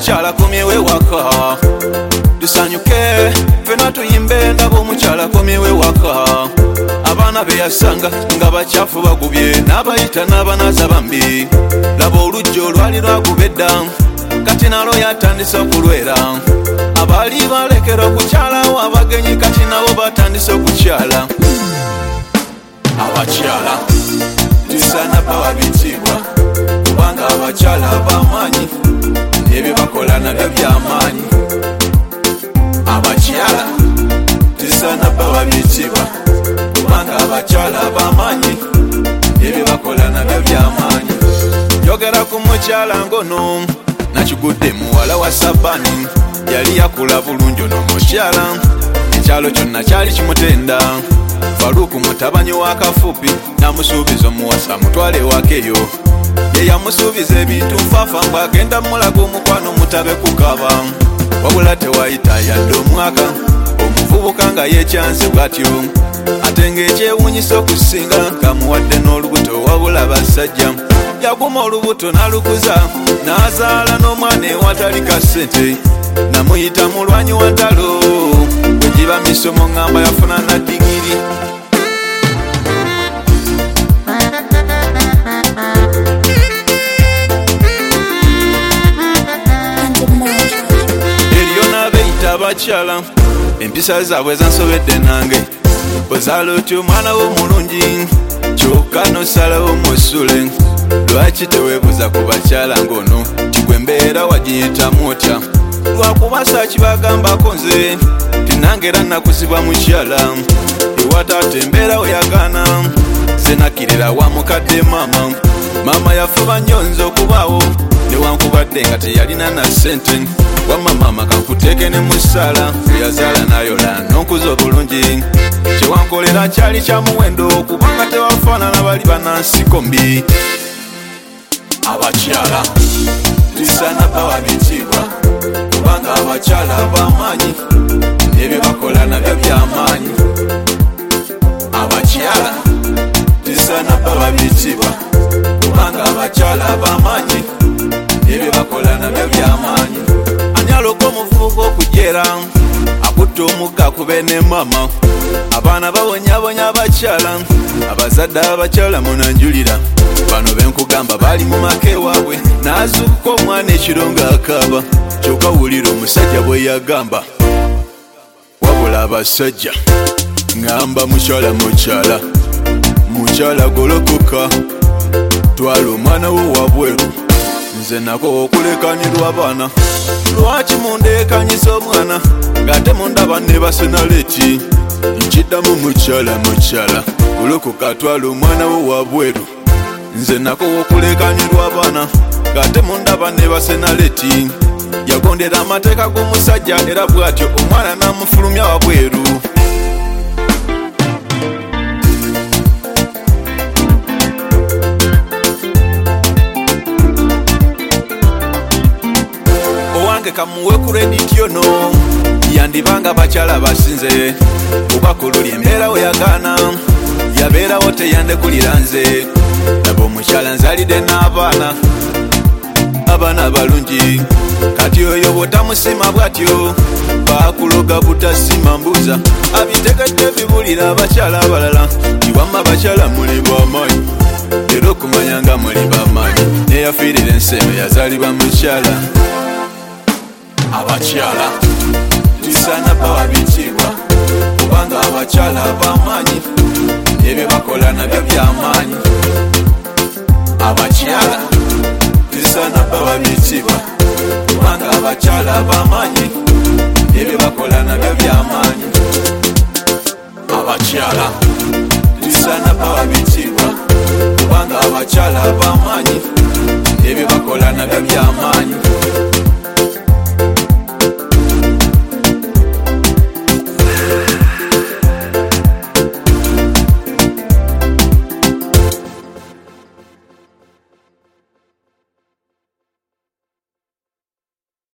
omukyala komyewe waka tusanyuke fena tuyimbe ndaba omukyala komyewe waka abaana be yasanga nga bakyafu bagubye n'abayita n'abanaza bambi laba olujja olwali lwagubedda kati nalo yatandise okulwera abaali balekera okukyalawo abagenyi kati nabo batandise okukyala abakyala tusaana bawa bitiibwa kubanga abakyala ab'amaanyi ebyo bakola nabyo by'amaanyi abakyala tusaana bawa bitiibwa kubanga abakyala ab'amaanyi ebyo bakola nabyo by'amaanyi njogera ku mukyala ngono nakigudde muwala wa Sabani yali yakula bulungi ono mukyala ekyalo kyonna kyali kimutenda Faruku mutabanyi wa Kafupi namusuubiza omuwasa mutwale wakeyo ye yamusuubiza ebintu nfaafa ng'agenda mulaga omukwano mutabe kukaba wabula tewayita yadde omwaka omuvubuka nga yekyanse bw'atyo ate ng'ekyewuunyisa okusinga kamuwadde n'olubuto wabula basajja yaguma olubuto n'alukuza n'azaala n'omwana ewatali kasente namuyita mulwanyi wa ntalo bwegiba misomo ngamba yafuna na digiri eriyo n'abeeyita abakyala empisa zaabwe zansobedde nange ozaala otyo omwana wo mulungi kyokka nosalawo musule lwaki teweebuza ku bakyala ngono tigwe mbeera wagiyitamu otya lwakuba saakibagambako nze tinange era nakuzibwa mukyala ewa taata embeera weyagaana ze nakkirira wa mukadde maama yafuba nnyo nze okubaawo newankubadde nga teyalina na ssente wamma maama kankuteeke ne musaala eyazaala nayola n'onkuza obulungi kyewankolera kyali kya muwendo kubanga tewafaanana bali banansiko mbi abakyala tusaana bawa bitiibwa kubanga abakyala ab'amaanyi ebyo bakola nabyo by'amaanyi abakyala tusaana bawa bitiibwa kubanga abakyala ab'amaanyi ebyo bakola nabyo by'amaanyi ani aloka omuvubuka okujeera akutta omugga akube ne maama abaana bawonyabonya abakyala abazadde abakyala munanjulira bano benkugamba bali mu maka ewaabwe n'azuukuka omwana ekiro ng'akaaba kyokka wulira omusajja bwe yagamba wabula abasajja ngamba mukyala golokoka twala omwana wo wabweru nze nako okulekanirwa abaana lwaki mundeekanyisa omwana ng'ate mundaba ne basenaleti nkiddamu mukyala golokoka twala omwana wo wabweru nze nako okulekanirwa abaana ng'ate mundaba ne basenaleti yagondera amateeka g'omusajja era bw'atyo omwana n'amufulumya wabweru owange kamuwe ku rediti ono yandibanga bakyala basinze kuba ku luli embeera we yagaana yabeerawo teyandekulira nze laba omukyala nzalidde n'abaana balungi kati oyo bwotamusima bwatyo bakuloga butasima mbuza abitegedde bibulira abakyala abalala iwamma abakyala muli b'amaanyi era okumanya nga muli b'amaanyi neyafiirira ensembe yazaalibwa mukyala abakyala tusaana bawa bitiibwa kubanga abakyala ab'amaanyi ebyo bakola nabyo by'amaanyi abakyala tusaana bawa bitiibwa kubanga abakyala ab'amaanyi ebyo bakola nabyo by'amaanyi abakyala tusaana bawa bitiibwa kubanga abakyala ab'amaanyi ebyo bakola nabyo by'amaanyi